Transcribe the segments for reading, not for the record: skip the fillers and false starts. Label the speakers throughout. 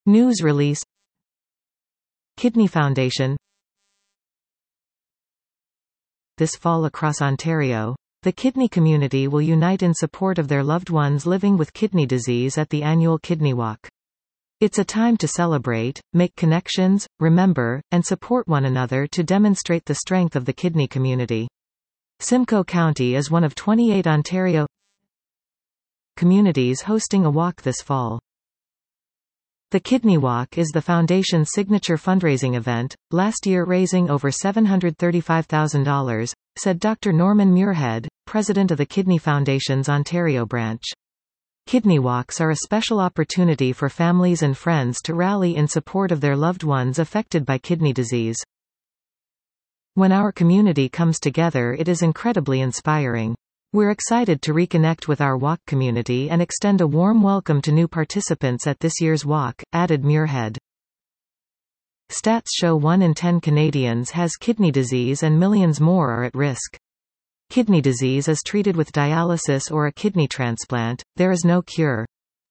Speaker 1: News release. Kidney Foundation. This fall across Ontario, the kidney community will unite in support of their loved ones living with kidney disease at the annual Kidney Walk. It's a time to celebrate, make connections, remember, and support one another to demonstrate the strength of the kidney community. Simcoe County is one of 28 Ontario communities hosting a walk this fall. The Kidney Walk is the Foundation's signature fundraising event, last year raising over $735,000, said Dr. Norman Muirhead, president of the Kidney Foundation's Ontario branch. Kidney walks are a special opportunity for families and friends to rally in support of their loved ones affected by kidney disease. When our community comes together, it is incredibly inspiring. We're excited to reconnect with our walk community and extend a warm welcome to new participants at this year's walk, added Muirhead. Stats show 1 in 10 Canadians has kidney disease and millions more are at risk. Kidney disease is treated with dialysis or a kidney transplant. There is no cure.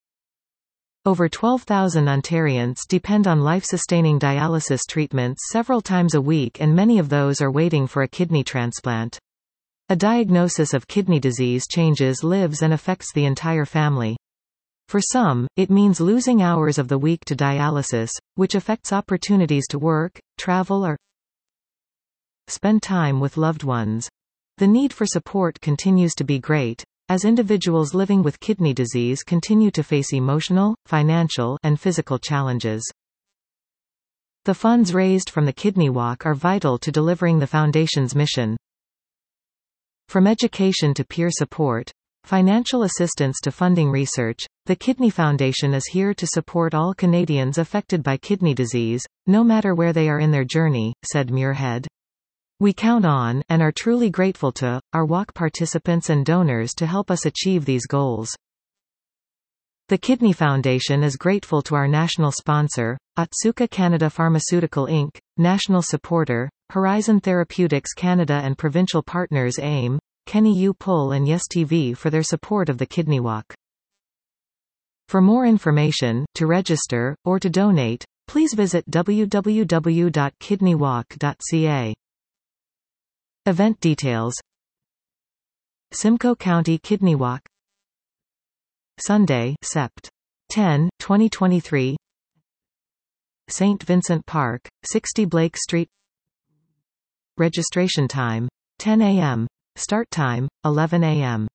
Speaker 1: Over 12,000 Ontarians depend on life-sustaining dialysis treatments several times a week, and many of those are waiting for a kidney transplant. A diagnosis of kidney disease changes lives and affects the entire family. For some, it means losing hours of the week to dialysis, which affects opportunities to work, travel, or spend time with loved ones. The need for support continues to be great, as individuals living with kidney disease continue to face emotional, financial, and physical challenges. The funds raised from the Kidney Walk are vital to delivering the Foundation's mission. From education to peer support, financial assistance to funding research, the Kidney Foundation is here to support all Canadians affected by kidney disease, no matter where they are in their journey, said Muirhead. We count on, and are truly grateful to, our walk participants and donors to help us achieve these goals. The Kidney Foundation is grateful to our national sponsor, Otsuka Canada Pharmaceutical Inc., national supporter, Horizon Therapeutics Canada, and provincial partners AIM, Kenny U. Pull and Yes TV for their support of the Kidney Walk. For more information, to register, or to donate, please visit www.kidneywalk.ca. Event details. Simcoe County Kidney Walk, Sunday, Sept. 10, 2023. St. Vincent Park, 60 Blake Street. Registration time, 10 a.m. Start time, 11 a.m.